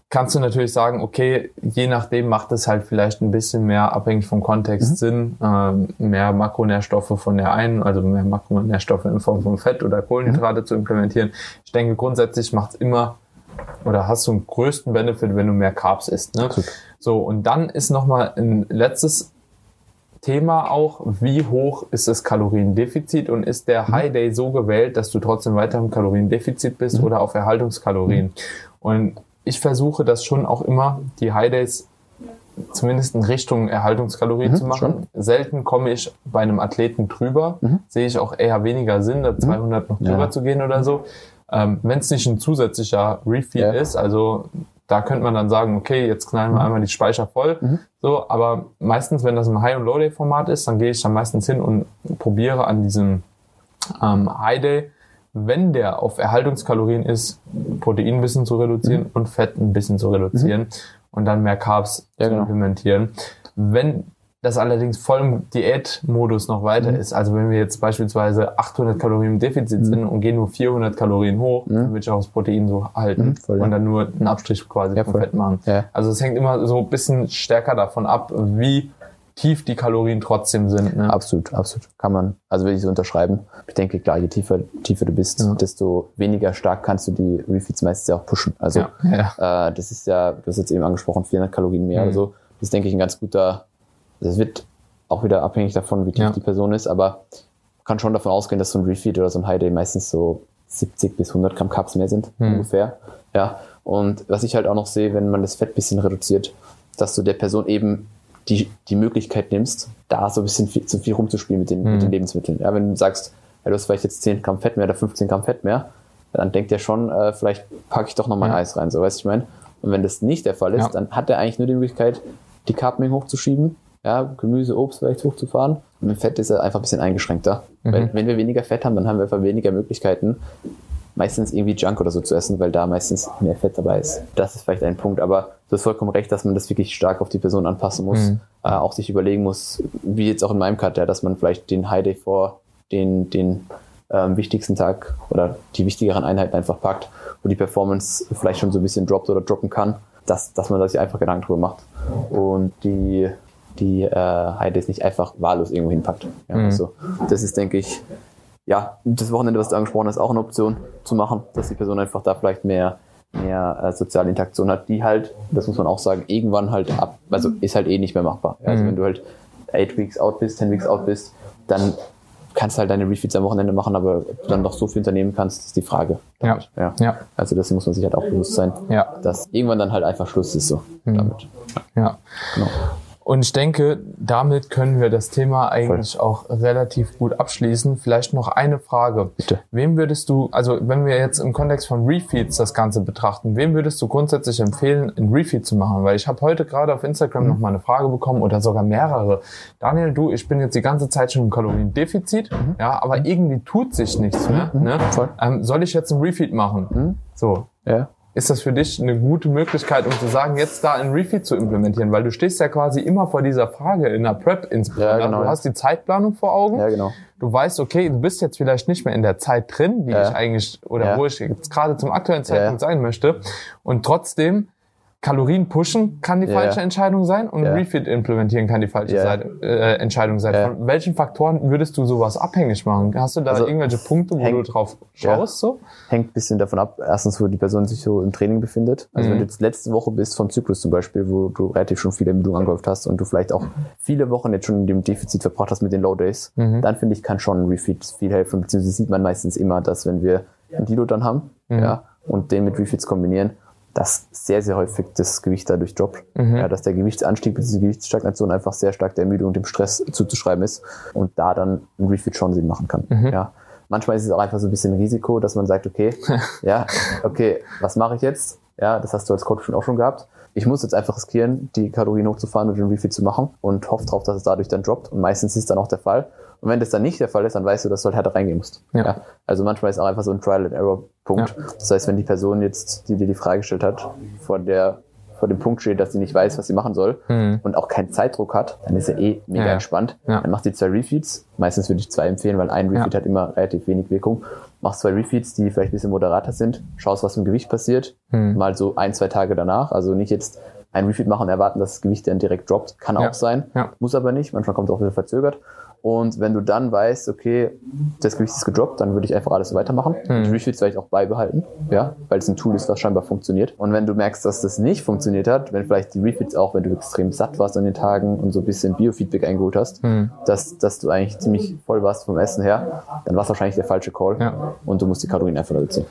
kannst du natürlich sagen, okay, je nachdem macht es halt vielleicht ein bisschen mehr abhängig vom Kontext mhm. Sinn, äh, mehr Makronährstoffe von der einen, also mehr Makronährstoffe in Form von Fett oder Kohlenhydrate mhm. zu implementieren. Ich denke, grundsätzlich macht es immer, oder hast du einen größten Benefit, wenn du mehr Carbs isst. Ne? So, und dann ist nochmal ein letztes Thema auch, wie hoch ist das Kaloriendefizit und ist der High Day so gewählt, dass du trotzdem weiter im Kaloriendefizit bist mhm. oder auf Erhaltungskalorien. Mhm. Und ich versuche das schon auch immer, die High Days zumindest in Richtung Erhaltungskalorien mhm, zu machen. Schon. Selten komme ich bei einem Athleten drüber, mhm. sehe ich auch eher weniger Sinn, da zweihundert noch drüber ja. zu gehen oder so. Ähm, wenn es nicht ein zusätzlicher Refeed ja. ist, also da könnte man dann sagen, okay, jetzt knallen wir mhm. einmal die Speicher voll. Mhm. So, aber meistens, wenn das ein High- und Low-Day-Format ist, dann gehe ich dann meistens hin und probiere an diesem ähm, High-Day, wenn der auf Erhaltungskalorien ist, Protein ein bisschen zu reduzieren mhm. und Fett ein bisschen zu reduzieren mhm. und dann mehr Carbs ja, zu genau. implementieren. Wenn das allerdings voll im Diätmodus noch weiter mhm. ist, also wenn wir jetzt beispielsweise achthundert Kalorien im Defizit mhm. sind und gehen nur vierhundert Kalorien hoch, mhm. dann würde ich auch das Protein so halten mhm, voll, ja. und dann nur einen Abstrich quasi ja, vom voll. Fett machen. Ja. Also es hängt immer so ein bisschen stärker davon ab, wie tief die Kalorien trotzdem sind. Ne? Absolut, absolut. Kann man, also würde ich so unterschreiben. Ich denke, klar, je tiefer, tiefer du bist, ja. desto weniger stark kannst du die Refeeds meistens ja auch pushen. Also ja. Ja. Äh, das ist ja, du hast jetzt eben angesprochen, vierhundert Kalorien mehr mhm. oder so. Das ist, denke ich, ein ganz guter, das wird auch wieder abhängig davon, wie tief ja. die Person ist, aber kann schon davon ausgehen, dass so ein Refeed oder so ein High Day meistens so siebzig bis hundert Gramm Carbs mehr sind, mhm. ungefähr. Ja. Und was ich halt auch noch sehe, wenn man das Fett ein bisschen reduziert, dass du der Person eben die die Möglichkeit nimmst, da so ein bisschen viel, zu viel rumzuspielen mit den, mhm. mit den Lebensmitteln. Ja, wenn du sagst, ja, du hast vielleicht jetzt zehn Gramm Fett mehr oder fünfzehn Gramm Fett mehr, dann denkt der schon, äh, vielleicht packe ich doch noch mal ja. Eis rein, so, weißt du, ich meine. Und wenn das nicht der Fall ist, ja. dann hat er eigentlich nur die Möglichkeit, die Carbmenge hochzuschieben, ja, Gemüse, Obst vielleicht hochzufahren. Und mit Fett ist er einfach ein bisschen eingeschränkter. Mhm. Weil wenn wir weniger Fett haben, dann haben wir einfach weniger Möglichkeiten, meistens irgendwie Junk oder so zu essen, weil da meistens mehr Fett dabei ist. Das ist vielleicht ein Punkt, aber du hast vollkommen recht, dass man das wirklich stark auf die Person anpassen muss, mhm. äh, auch sich überlegen muss, wie jetzt auch in meinem Cut, ja, dass man vielleicht den High Day vor den, den ähm, wichtigsten Tag oder die wichtigeren Einheiten einfach packt, wo die Performance vielleicht schon so ein bisschen droppt oder droppen kann, dass, dass man sich einfach Gedanken drüber macht und die, die äh, High Days nicht einfach wahllos irgendwo hinpackt. Ja, mhm. also, das ist, denke ich, ja, das Wochenende, was du angesprochen hast, auch eine Option zu machen, dass die Person einfach da vielleicht mehr, mehr äh, soziale Interaktion hat, die halt, das muss man auch sagen, irgendwann halt ab, also ist halt eh nicht mehr machbar. Ja, also mhm. wenn du halt eight weeks out bist, ten weeks out bist, dann kannst du halt deine Refeeds am Wochenende machen, aber ob du dann noch so viel unternehmen kannst, ist die Frage. Ja. Ja. ja. Also das muss man sich halt auch bewusst sein, ja. dass irgendwann dann halt einfach Schluss ist so mhm. damit. Ja. Genau. Und ich denke, damit können wir das Thema eigentlich Voll. auch relativ gut abschließen. Vielleicht noch eine Frage. Bitte. Wem würdest du, also wenn wir jetzt im Kontext von Refeeds das Ganze betrachten, wem würdest du grundsätzlich empfehlen, ein Refeed zu machen? Weil ich habe heute gerade auf Instagram mhm. noch mal eine Frage bekommen oder sogar mehrere. Daniel, du, ich bin jetzt die ganze Zeit schon im Kaloriendefizit, mhm. ja, aber irgendwie tut sich nichts mehr. Mhm. Ne? Ähm, soll ich jetzt ein Refeed machen? Mhm. So. Ja. Ist das für dich eine gute Möglichkeit, um zu sagen, jetzt da ein Refeed zu implementieren? Weil du stehst ja quasi immer vor dieser Frage in der Prep insbesondere. Ja, genau. Du hast die Zeitplanung vor Augen. Ja, genau. Du weißt, okay, du bist jetzt vielleicht nicht mehr in der Zeit drin, die ja. ich eigentlich, oder ja. wo ich jetzt gerade zum aktuellen Zeitpunkt ja. sein möchte. Und trotzdem, Kalorien pushen kann die ja. falsche Entscheidung sein und ja. Refeed implementieren kann die falsche ja. Seite, äh, Entscheidung sein. Ja. Von welchen Faktoren würdest du sowas abhängig machen? Hast du da also, irgendwelche Punkte, wo hängt, du drauf schaust? Ja. So? Hängt ein bisschen davon ab, erstens, wo die Person sich so im Training befindet. Also mhm. wenn du jetzt letzte Woche bist vom Zyklus zum Beispiel, wo du relativ schon viel Ermüdung angehäuft hast und du vielleicht auch viele Wochen jetzt schon in dem Defizit verbracht hast mit den Low Days, mhm. dann finde ich, kann schon ein Refeed viel helfen. Beziehungsweise sieht man meistens immer, dass wenn wir einen Deload dann haben mhm. ja, und den mit Refeeds kombinieren, dass sehr, sehr häufig das Gewicht dadurch droppt. Mhm. Ja, dass der Gewichtsanstieg bzw. Gewichtsstagnation einfach sehr stark der Ermüdung und dem Stress zuzuschreiben ist und da dann ein Refeed schon Sinn machen kann. Mhm. Ja. Manchmal ist es auch einfach so ein bisschen Risiko, dass man sagt, okay, ja, okay, was mache ich jetzt? Ja, das hast du als Coach schon auch schon gehabt. Ich muss jetzt einfach riskieren, die Kalorien hochzufahren und den Refeed zu machen und hoffe drauf, dass es dadurch dann droppt. Und meistens ist es dann auch der Fall. Und wenn das dann nicht der Fall ist, dann weißt du, dass du halt härter reingehen musst. Ja. Ja. Also manchmal ist auch einfach so ein Trial-and-Error-Punkt. Ja. Das heißt, wenn die Person jetzt, die dir die Frage gestellt hat, vor der vor dem Punkt steht, dass sie nicht weiß, was sie machen soll mhm. und auch keinen Zeitdruck hat, dann ist er eh mega ja. entspannt. Ja. Dann macht sie zwei Refeeds. Meistens würde ich zwei empfehlen, weil ein Refeed ja. hat immer relativ wenig Wirkung. Machst zwei Refeeds, die vielleicht ein bisschen moderater sind. Schaust, was mit dem Gewicht passiert. Mhm. Mal so ein, zwei Tage danach. Also nicht jetzt ein Refeed machen und erwarten, dass das Gewicht dann direkt droppt. Kann ja. auch sein. Ja. Muss aber nicht. Manchmal kommt es auch wieder verzögert. Und wenn du dann weißt, okay, das Gewicht ist gedroppt, dann würde ich einfach alles so weitermachen. Mhm. Die Refeeds vielleicht auch beibehalten, ja, weil es ein Tool ist, was scheinbar funktioniert. Und wenn du merkst, dass das nicht funktioniert hat, wenn vielleicht die Refeeds auch, wenn du extrem satt warst an den Tagen und so ein bisschen Biofeedback eingeholt hast, mhm. dass, dass du eigentlich ziemlich voll warst vom Essen her, dann war es wahrscheinlich der falsche Call ja. und du musst die Kalorien einfach reduzieren.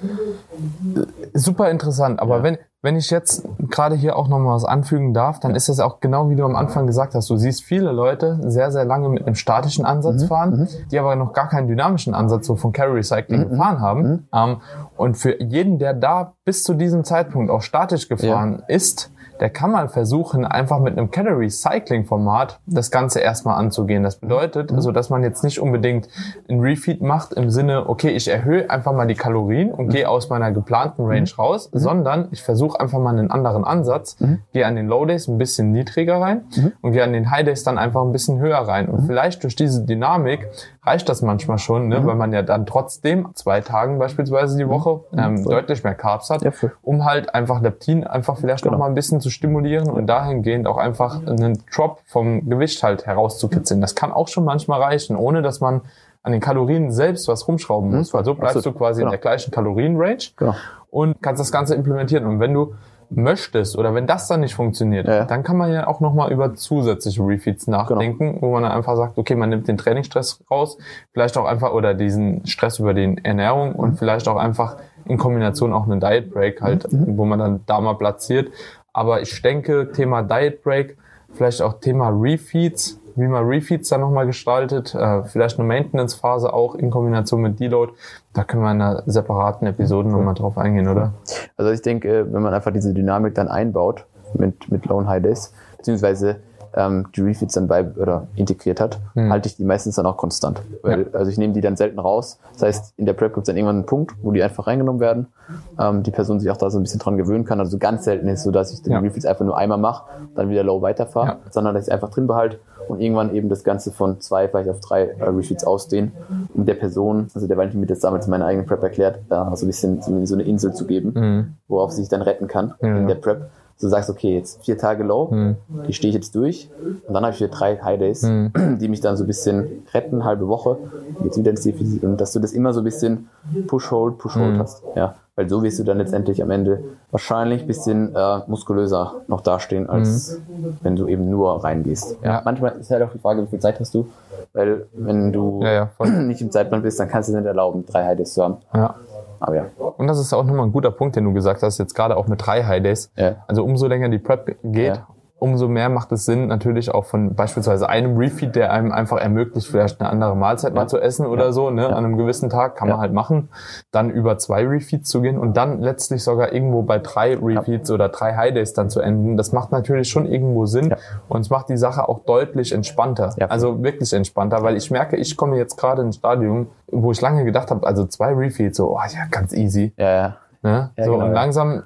Super interessant, aber ja. wenn Wenn ich jetzt gerade hier auch nochmal was anfügen darf, dann ist das auch genau wie du am Anfang gesagt hast. Du siehst viele Leute sehr, sehr lange mit einem statischen Ansatz mhm. fahren, mhm. die aber noch gar keinen dynamischen Ansatz so von Calorie Cycling mhm. gefahren haben. Mhm. Ähm, und für jeden, der da bis zu diesem Zeitpunkt auch statisch gefahren ja. ist, der kann mal versuchen, einfach mit einem Calorie-Cycling-Format das Ganze erstmal anzugehen. Das bedeutet, mhm. also, dass man jetzt nicht unbedingt ein Refeed macht im Sinne, okay, ich erhöhe einfach mal die Kalorien und mhm. gehe aus meiner geplanten Range mhm. raus, mhm. sondern ich versuche einfach mal einen anderen Ansatz, mhm. gehe an den Low Days ein bisschen niedriger rein mhm. und gehe an den High Days dann einfach ein bisschen höher rein. Und mhm. vielleicht durch diese Dynamik reicht das manchmal schon, ne, mhm. weil man ja dann trotzdem zwei Tagen beispielsweise die Woche ähm, mhm. deutlich mehr Carbs hat, ja, um halt einfach Leptin einfach vielleicht genau. noch mal ein bisschen zu stimulieren und dahingehend auch einfach einen Drop vom Gewicht halt herauszukitzeln. Das kann auch schon manchmal reichen, ohne dass man an den Kalorien selbst was rumschrauben muss, weil so bleibst Absolut. du quasi genau. in der gleichen Kalorienrange genau. und kannst das Ganze implementieren. Und wenn du möchtest oder wenn das dann nicht funktioniert, ja. dann kann man ja auch nochmal über zusätzliche Refeeds nachdenken, genau. wo man dann einfach sagt, okay, man nimmt den Trainingsstress raus, vielleicht auch einfach oder diesen Stress über die Ernährung mhm. und vielleicht auch einfach in Kombination auch einen Diet Break halt, mhm. wo man dann da mal platziert. Aber ich denke, Thema Diet Break, vielleicht auch Thema Refeeds, wie man Refeeds dann nochmal gestaltet, äh, vielleicht eine Maintenance-Phase auch in Kombination mit Deload, da können wir in einer separaten Episode nochmal drauf eingehen, oder? Also ich denke, wenn man einfach diese Dynamik dann einbaut mit, mit Low und High Days, beziehungsweise ähm, die Refeeds dann bei oder integriert hat, hm. halte ich die meistens dann auch konstant. Weil, ja. Also ich nehme die dann selten raus. Das heißt, in der Prep gibt es dann irgendwann einen Punkt, wo die einfach reingenommen werden. Ähm, die Person sich auch da so ein bisschen dran gewöhnen kann. Also ganz selten ist es so, dass ich die ja. Refeeds einfach nur einmal mache, dann wieder Low weiterfahre, ja. sondern dass ich einfach drin behalte und irgendwann eben das Ganze von zwei vielleicht auf drei äh, Refeeds ausdehnen, um der Person, also der Valentin mir das damals in meiner eigenen Prep erklärt, da so ein bisschen so eine Insel zu geben, mhm. worauf sie sich dann retten kann ja. in der Prep. Du sagst, okay, jetzt vier Tage Low, hm. die stehe ich jetzt durch und dann habe ich wieder drei High Days, hm. die mich dann so ein bisschen retten, halbe Woche, jetzt wieder ins Defizit und dass du das immer so ein bisschen Push-Hold, Push-Hold hm. hast, ja, weil so wirst du dann letztendlich am Ende wahrscheinlich ein bisschen äh, muskulöser noch dastehen, als hm. wenn du eben nur reingehst. Ja. Ja. Manchmal ist halt auch die Frage, wie viel Zeit hast du, weil wenn du ja, ja, nicht im Zeitplan bist, dann kannst du es nicht erlauben, drei High Days zu haben. Ja. Aber ja. Und das ist auch nochmal ein guter Punkt, den du gesagt hast, jetzt gerade auch mit drei High Days. Ja. Also umso länger die Prep geht, ja. umso mehr macht es Sinn, natürlich auch von beispielsweise einem Refeed, der einem einfach ermöglicht, vielleicht eine andere Mahlzeit ja. mal zu essen oder ja. so, ne, ja. an einem gewissen Tag, kann ja. man halt machen, dann über zwei Refeeds zu gehen und dann letztlich sogar irgendwo bei drei Refeeds ja. oder drei High Days dann zu enden. Das macht natürlich schon irgendwo Sinn ja. und es macht die Sache auch deutlich entspannter, ja. also wirklich entspannter, weil ich merke, ich komme jetzt gerade in ein Stadium, wo ich lange gedacht habe, also zwei Refeeds, so, oh ja, ganz easy. Ja, ja. Ne? ja so genau, und langsam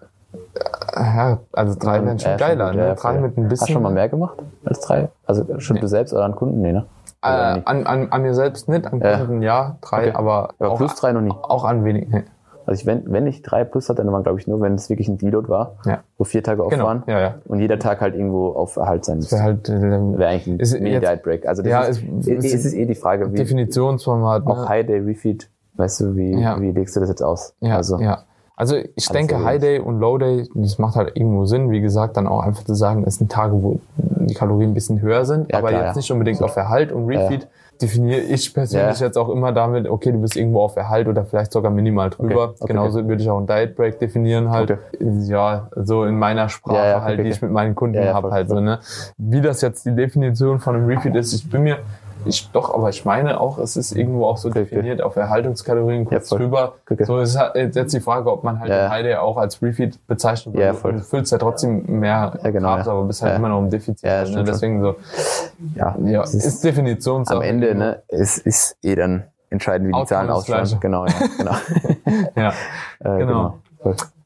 ja, also drei wären schon ja, geiler, gut, ne? Ja, drei mit ein bisschen. Hast du schon mal mehr gemacht als drei? Also schon nee. du selbst oder an Kunden? Nee, ne? Äh, an, an, an mir selbst nicht, an Kunden ja, ja drei, okay. aber, aber auch, plus drei noch nie. Auch an wenig. Nee. Also ich, wenn, wenn ich drei plus hatte, dann war glaube ich nur, wenn es wirklich ein Deload war, ja. wo vier Tage off genau. waren ja, ja. und jeder Tag halt irgendwo auf Erhalt sein muss. Wäre halt, äh, wäre eigentlich ein Mini-Diet-Break. Also das, ja, ist, es, es, es ist eh die Frage, wie Definitionsformat, auch ne? High-Day-Refeed, weißt du, wie, ja. wie legst du das jetzt aus? Ja, also, ja. Also ich denke, High Day und Low Day, das macht halt irgendwo Sinn. Wie gesagt, dann auch einfach zu sagen, es sind Tage, wo die Kalorien ein bisschen höher sind, ja, aber klar, jetzt ja. nicht unbedingt auf Erhalt und Refeed. Ja. Definiere ich persönlich ja. jetzt auch immer damit, okay, du bist irgendwo auf Erhalt oder vielleicht sogar minimal drüber. Okay. Okay. Genauso würde ich auch einen Diet Break definieren halt. Okay. Ja, so in meiner Sprache ja, ja, halt, okay, die ich mit meinen Kunden ja, ja, habe halt so, ne. Wie das jetzt die Definition von einem Refeed ist, ich bin mir Ich, doch, aber ich meine auch, es ist irgendwo auch so definiert, okay. auf Erhaltungskalorien kurz ja, drüber. Okay. So ist jetzt die Frage, ob man halt ja. den High Day auch als Refeed bezeichnet. Ja, voll. Du füllst ja trotzdem mehr ja, genau, Carbs, ja. aber bist halt ja. immer noch im Defizit. Ja, ne? Deswegen so, ja, ja ist, ist Definitionssache. Am Ende, ne, ist, ist eh dann entscheidend, wie die Zahlen ausschauen. Genau, ja, genau. ja, äh, genau. genau.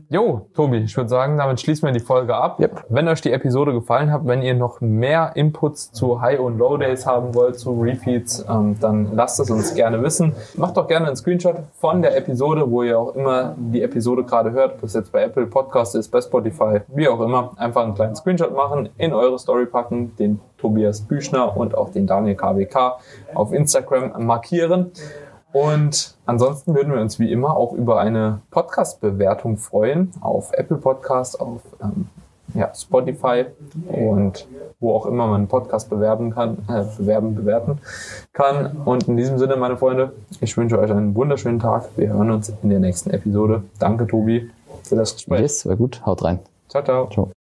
jo, Tobi, ich würde sagen, damit schließen wir die Folge ab. Yep. Wenn euch die Episode gefallen hat, wenn ihr noch mehr Inputs zu High- und Low-Days haben wollt, zu Refeeds, ähm, dann lasst es uns gerne wissen. Macht doch gerne einen Screenshot von der Episode, wo ihr auch immer die Episode gerade hört, ob das jetzt bei Apple Podcast ist, bei Spotify, wie auch immer. Einfach einen kleinen Screenshot machen, in eure Story packen, den Tobias Büchner und auch den Daniel K W K auf Instagram markieren. Und ansonsten würden wir uns wie immer auch über eine Podcast-Bewertung freuen, auf Apple Podcast, auf ähm, ja, Spotify und wo auch immer man einen Podcast bewerben kann, äh, bewerben, bewerten kann. Und in diesem Sinne, meine Freunde, ich wünsche euch einen wunderschönen Tag. Wir hören uns in der nächsten Episode. Danke, Tobi, für das Gespräch. Yes, war gut. Haut rein. Ciao, ciao. Ciao.